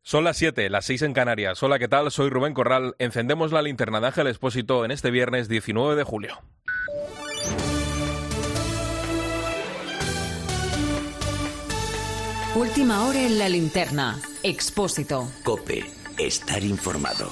Son las 7, las 6 en Canarias. Hola, ¿qué tal? Soy Rubén Corral. Encendemos la linterna de Ángel Expósito en este viernes 19 de julio. Última hora en la linterna. Expósito. COPE. Estar informado.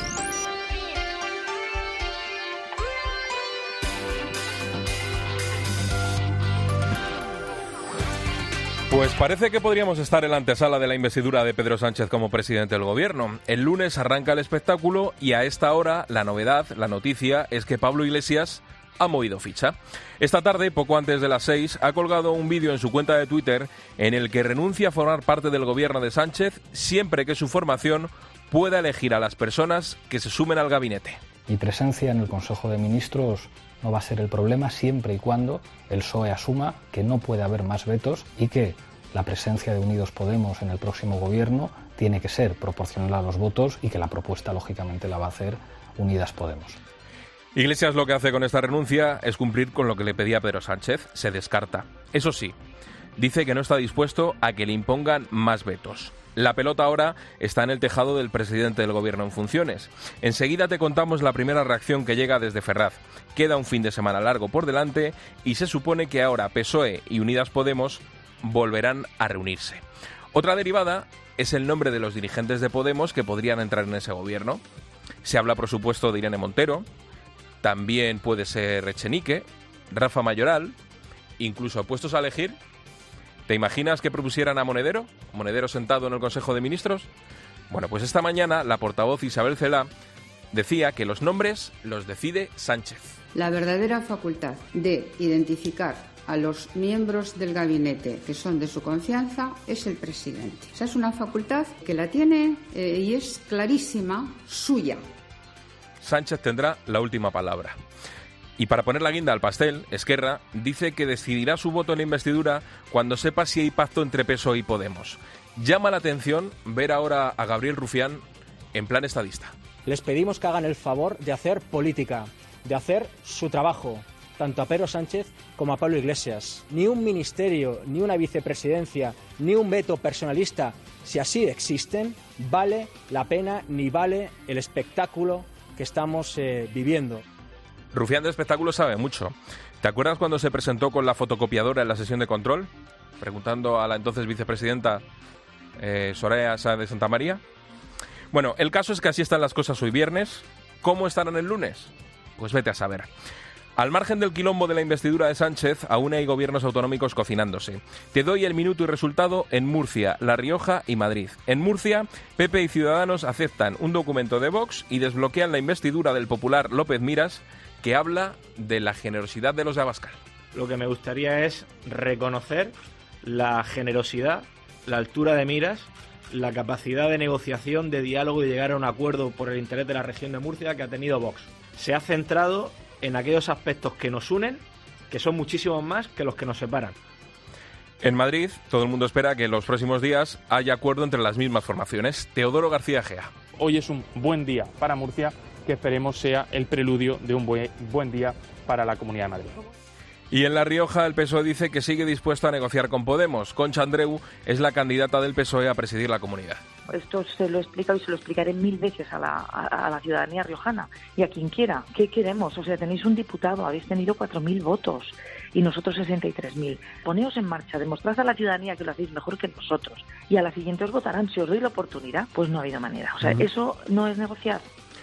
Pues parece que podríamos estar en la antesala de la investidura de Pedro Sánchez como presidente del gobierno. El lunes arranca el espectáculo y a esta hora la novedad, la noticia, es que Pablo Iglesias ha movido ficha. Esta tarde, poco antes de las 6, ha colgado un vídeo en su cuenta de Twitter en el que renuncia a formar parte del gobierno de Sánchez siempre que su formación pueda elegir a las personas que se sumen al gabinete. Mi presencia en el Consejo de Ministros no va a ser el problema siempre y cuando el PSOE asuma que no puede haber más vetos y que la presencia de Unidos Podemos en el próximo gobierno tiene que ser proporcional a los votos y que la propuesta, lógicamente, la va a hacer Unidas Podemos. Iglesias lo que hace con esta renuncia es cumplir con lo que le pedía Pedro Sánchez. Se descarta. Eso sí, dice que no está dispuesto a que le impongan más vetos. La pelota ahora está en el tejado del presidente del gobierno en funciones. Enseguida te contamos la primera reacción que llega desde Ferraz. Queda un fin de semana largo por delante y se supone que ahora PSOE y Unidas Podemos volverán a reunirse. Otra derivada es el nombre de los dirigentes de Podemos que podrían entrar en ese gobierno. Se habla, por supuesto, de Irene Montero, también puede ser Echenique, Rafa Mayoral, incluso puestos a elegir. ¿Te imaginas que propusieran a Monedero? ¿Monedero sentado en el Consejo de Ministros? Bueno, pues esta mañana la portavoz Isabel Celaá decía que los nombres los decide Sánchez. La verdadera facultad de identificar a los miembros del gabinete que son de su confianza es el presidente. Esa es una facultad que la tiene y es clarísima, suya. Sánchez tendrá la última palabra. Y para poner la guinda al pastel, Esquerra dice que decidirá su voto en la investidura cuando sepa si hay pacto entre PSOE y Podemos. Llama la atención ver ahora a Gabriel Rufián en plan estadista. Les pedimos que hagan el favor de hacer política, de hacer su trabajo, tanto a Pedro Sánchez como a Pablo Iglesias. Ni un ministerio, ni una vicepresidencia, ni un veto personalista, si así existen, vale la pena ni vale el espectáculo que estamos viviendo. Rufián de espectáculos sabe mucho. ¿Te acuerdas cuando se presentó con la fotocopiadora en la sesión de control? Preguntando a la entonces vicepresidenta Soraya Sáenz de Santamaría. Bueno, el caso es que así están las cosas hoy viernes. ¿Cómo estarán el lunes? Pues vete a saber. Al margen del quilombo de la investidura de Sánchez, aún hay gobiernos autonómicos cocinándose. Te doy el minuto y resultado en Murcia, La Rioja y Madrid. En Murcia, PP y Ciudadanos aceptan un documento de Vox y desbloquean la investidura del popular López Miras, que habla de la generosidad de los de Abascal. Lo que me gustaría es reconocer la generosidad, la altura de miras, la capacidad de negociación, de diálogo y llegar a un acuerdo por el interés de la región de Murcia que ha tenido Vox. Se ha centrado en aquellos aspectos que nos unen, que son muchísimos más que los que nos separan. En Madrid, todo el mundo espera que en los próximos días haya acuerdo entre las mismas formaciones. Teodoro García Egea. Hoy es un buen día para Murcia, que esperemos sea el preludio de un buen día para la Comunidad de Madrid. Y en La Rioja el PSOE dice que sigue dispuesto a negociar con Podemos. Concha Andreu es la candidata del PSOE a presidir la comunidad. Esto se lo he explicado y se lo explicaré 1000 veces a la ciudadanía riojana y a quien quiera. ¿Qué queremos? O sea, tenéis un diputado, habéis tenido 4.000 votos y nosotros 63.000. Poneos en marcha, demostrad a la ciudadanía que lo hacéis mejor que nosotros y a la siguiente os votarán. Si os doy la oportunidad, pues no ha habido manera. O sea, eso no es negociar.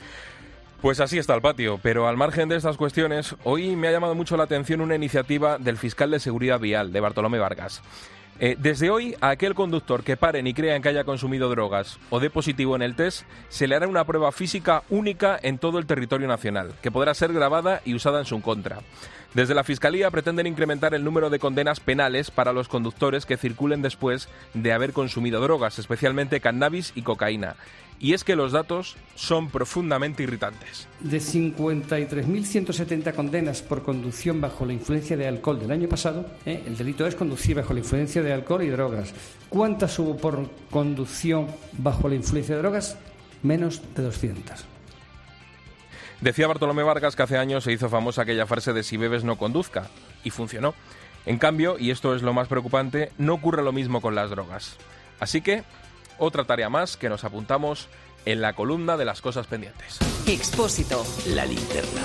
Pues así está el patio, pero al margen de estas cuestiones, hoy me ha llamado mucho la atención una iniciativa del fiscal de Seguridad Vial, de Bartolomé Vargas. Desde hoy, a aquel conductor que paren y crean que haya consumido drogas o dé positivo en el test, se le hará una prueba física única en todo el territorio nacional, que podrá ser grabada y usada en su contra. Desde la Fiscalía pretenden incrementar el número de condenas penales para los conductores que circulen después de haber consumido drogas, especialmente cannabis y cocaína. Y es que los datos son profundamente irritantes. De 53.170 condenas por conducción bajo la influencia de alcohol del año pasado, el delito es conducir bajo la influencia de alcohol y drogas. ¿Cuántas hubo por conducción bajo la influencia de drogas? Menos de 200. Decía Bartolomé Vargas que hace años se hizo famosa aquella frase de si bebes no conduzca, y funcionó. En cambio, y esto es lo más preocupante, no ocurre lo mismo con las drogas. Así que Otra tarea más que nos apuntamos en la columna de las cosas pendientes. Expósito. La linterna.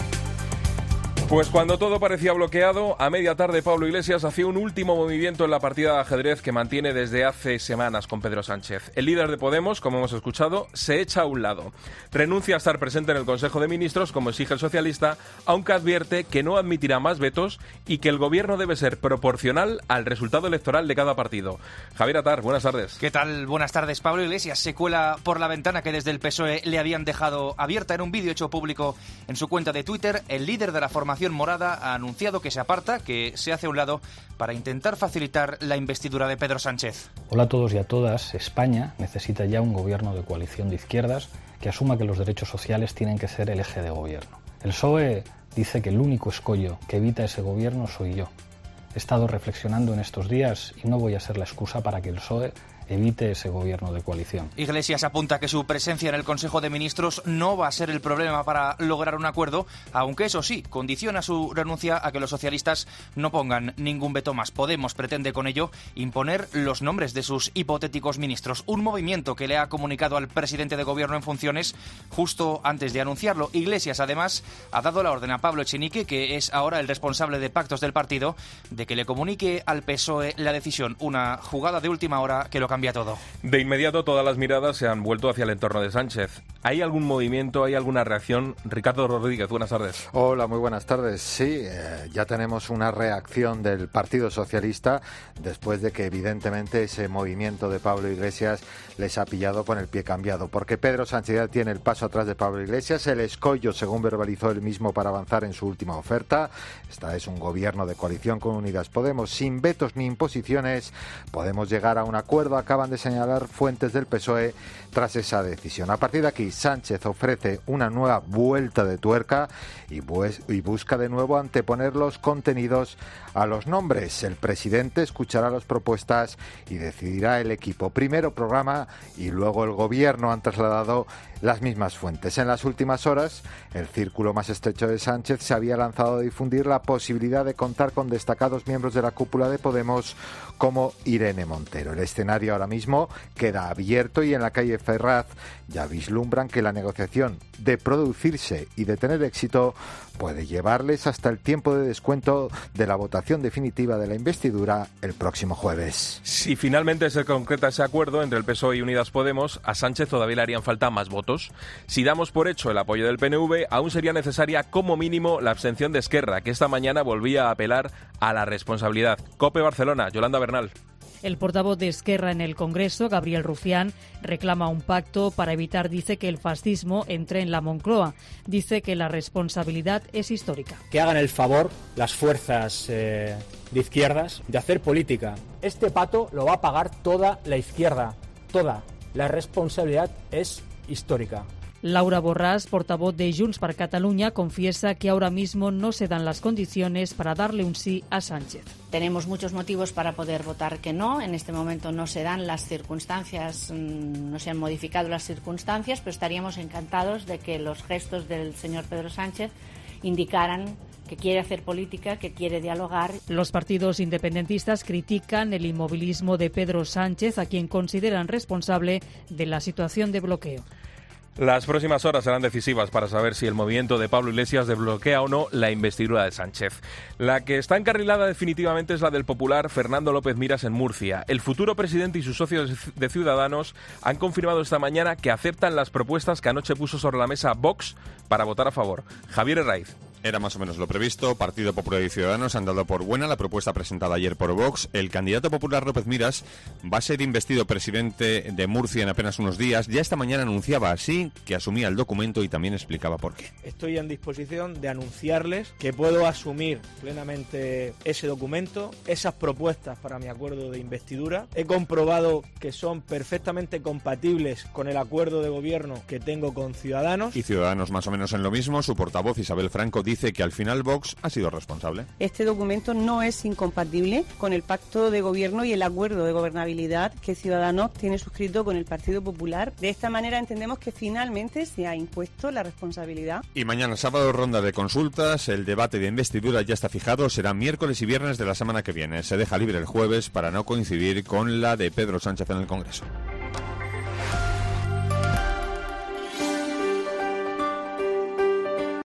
Pues cuando todo parecía bloqueado, a media tarde Pablo Iglesias hacía un último movimiento en la partida de ajedrez que mantiene desde hace semanas con Pedro Sánchez. El líder de Podemos, como hemos escuchado, se echa a un lado. Renuncia a estar presente en el Consejo de Ministros, como exige el socialista, aunque advierte que no admitirá más vetos y que el gobierno debe ser proporcional al resultado electoral de cada partido. Javier Atar, buenas tardes. ¿Qué tal? Buenas tardes. Pablo Iglesias se cuela por la ventana que desde el PSOE le habían dejado abierta. En un vídeo hecho público en su cuenta de Twitter, el líder de la formación morada ha anunciado que se aparta, que se hace a un lado para intentar facilitar la investidura de Pedro Sánchez. Hola a todos y a todas. España necesita ya un gobierno de coalición de izquierdas que asuma que los derechos sociales tienen que ser el eje de gobierno. El PSOE dice que el único escollo que evita ese gobierno soy yo. He estado reflexionando en estos días y no voy a ser la excusa para que el PSOE evite ese gobierno de coalición. Iglesias apunta que su presencia en el Consejo de Ministros no va a ser el problema para lograr un acuerdo, aunque eso sí, condiciona su renuncia a que los socialistas no pongan ningún veto más. Podemos pretende con ello imponer los nombres de sus hipotéticos ministros, un movimiento que le ha comunicado al presidente de gobierno en funciones justo antes de anunciarlo. Iglesias, además, ha dado la orden a Pablo Echenique, que es ahora el responsable de pactos del partido, de que le comunique al PSOE la decisión, una jugada de última hora que lo cambia todo. De inmediato todas las miradas se han vuelto hacia el entorno de Sánchez. ¿Hay algún movimiento, hay alguna reacción? Ricardo Rodríguez, buenas tardes. Hola, muy buenas tardes. Sí, ya tenemos una reacción del Partido Socialista después de que evidentemente ese movimiento de Pablo Iglesias les ha pillado con el pie cambiado, porque Pedro Sánchez ya tiene el paso atrás de Pablo Iglesias, el escollo, según verbalizó él mismo, para avanzar en su última oferta. Esta es un gobierno de coalición con Unidas Podemos, sin vetos ni imposiciones. Podemos llegar a un acuerdo, acaban de señalar fuentes del PSOE tras esa decisión. A partir de aquí, Sánchez ofrece una nueva vuelta de tuerca y busca de nuevo anteponer los contenidos a los nombres. El presidente escuchará las propuestas y decidirá el equipo. Primero programa y luego el gobierno, han trasladado las mismas fuentes. En las últimas horas, el círculo más estrecho de Sánchez se había lanzado a difundir la posibilidad de contar con destacados miembros de la cúpula de Podemos como Irene Montero. El escenario ahora mismo queda abierto y en la calle Ferraz ya vislumbran que la negociación, de producirse y de tener éxito, puede llevarles hasta el tiempo de descuento de la votación definitiva de la investidura el próximo jueves. Si finalmente se concreta ese acuerdo entre el PSOE y Unidas Podemos, a Sánchez todavía le harían falta más votos. Si damos por hecho el apoyo del PNV, aún sería necesaria como mínimo la abstención de Esquerra, que esta mañana volvía a apelar a la responsabilidad. COPE Barcelona, Yolanda Bernal. El portavoz de Esquerra en el Congreso, Gabriel Rufián, reclama un pacto para evitar, dice, que el fascismo entre en la Moncloa. Dice que la responsabilidad es histórica. Que hagan el favor las fuerzas de izquierdas de hacer política. Este pato lo va a pagar toda la izquierda, toda. La responsabilidad es histórica. Laura Borràs, portavoz de Junts per Catalunya, confiesa que ahora mismo no se dan las condiciones para darle un sí a Sánchez. Tenemos muchos motivos para poder votar que no. En este momento no se dan las circunstancias, no se han modificado las circunstancias, pero estaríamos encantados de que los gestos del señor Pedro Sánchez indicaran que quiere hacer política, que quiere dialogar. Los partidos independentistas critican el inmovilismo de Pedro Sánchez, a quien consideran responsable de la situación de bloqueo. Las próximas horas serán decisivas para saber si el movimiento de Pablo Iglesias desbloquea o no la investidura de Sánchez. La que está encarrilada definitivamente es la del popular Fernando López Miras en Murcia. El futuro presidente y sus socios de Ciudadanos han confirmado esta mañana que aceptan las propuestas que anoche puso sobre la mesa Vox para votar a favor. Javier Herraiz. Era más o menos lo previsto. Partido Popular y Ciudadanos han dado por buena la propuesta presentada ayer por Vox. El candidato popular López Miras va a ser investido presidente de Murcia en apenas unos días. Ya esta mañana anunciaba así que asumía el documento y también explicaba por qué. Estoy en disposición de anunciarles que puedo asumir plenamente ese documento, esas propuestas para mi acuerdo de investidura. He comprobado que son perfectamente compatibles con el acuerdo de gobierno que tengo con Ciudadanos. Y Ciudadanos más o menos en lo mismo. Su portavoz Isabel Franco dice que al final Vox ha sido responsable. Este documento no es incompatible con el pacto de gobierno y el acuerdo de gobernabilidad que Ciudadanos tiene suscrito con el Partido Popular. De esta manera entendemos que finalmente se ha impuesto la responsabilidad. Y mañana sábado ronda de consultas. El debate de investidura ya está fijado. Será miércoles y viernes de la semana que viene. Se deja libre el jueves para no coincidir con la de Pedro Sánchez en el Congreso.